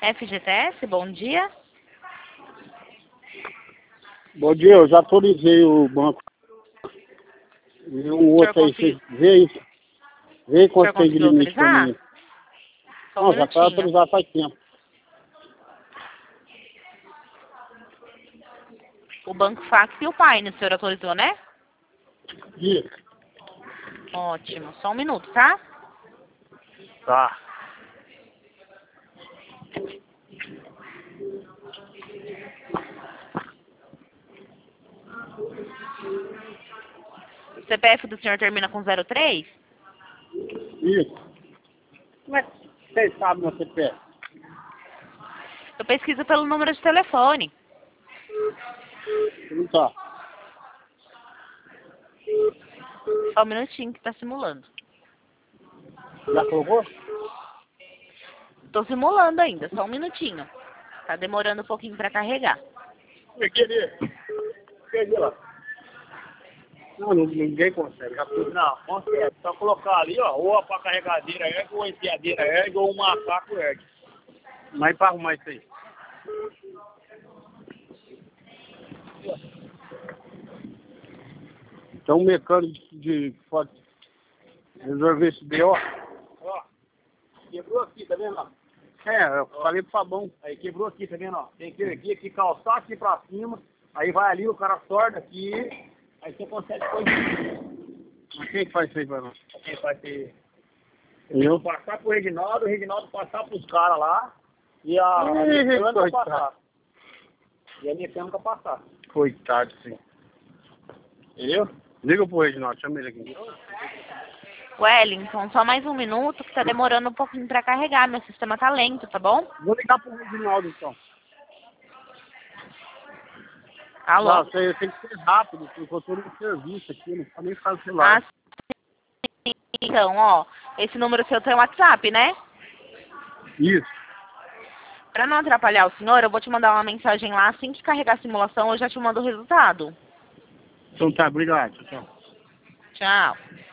FGTS, bom dia. Bom dia, eu já autorizei o banco. E o outro aí, você vê quanto tem de limite pra mim. Só um Não, já está minutinho. autorizado faz tempo. O Banco Fax e o Paine, o senhor autorizou, né? Isso. Ótimo. Só um minuto, tá? Tá. O CPF do senhor termina com 03? Isso. Como é que vocês sabem meu CPF? Eu pesquiso pelo número de telefone. Não tá. Só um minutinho que tá simulando. Já colocou? Tô simulando ainda, só um minutinho. Tá demorando um pouquinho pra carregar. Peguei lá. Não, ninguém consegue. Já tudo. Não, consegue. Só colocar ali, ó, ou a carregadeira ergue, ou a enfiadeira ergue, ou o macaco ergue. Mas para arrumar isso aí. Então o mecânico pode resolver esse B.O. Ó, quebrou aqui, tá vendo? Ó? Eu falei pro Fabão. Aí quebrou aqui, tá vendo? Ó? Tem que vir aqui, calçar aqui pra cima, aí vai ali, o cara torna aqui, aí você consegue pôr Mas quem faz isso aí pra nós? quem vai ter. Eu? Passar pro o Reginaldo passar pros caras lá, e a Ih, mecânica coitado. passar. E a mecânica passar. Coitado, sim. Entendeu? Liga pro Reginaldo, chama ele aqui. Wellington, só mais um minuto que tá demorando um pouquinho pra carregar. Meu sistema tá lento, tá bom? Vou ligar pro Reginaldo então. Alô? Não, você tem que ser rápido, porque eu tô no serviço aqui, não pode nem ficar no celular. sim. Então, ó, esse número seu tem WhatsApp, né? Isso. Pra não atrapalhar o senhor, eu vou te mandar uma mensagem lá. Assim que carregar a simulação, eu já te mando o resultado. Então tá, obrigado. Tchau. Tchau.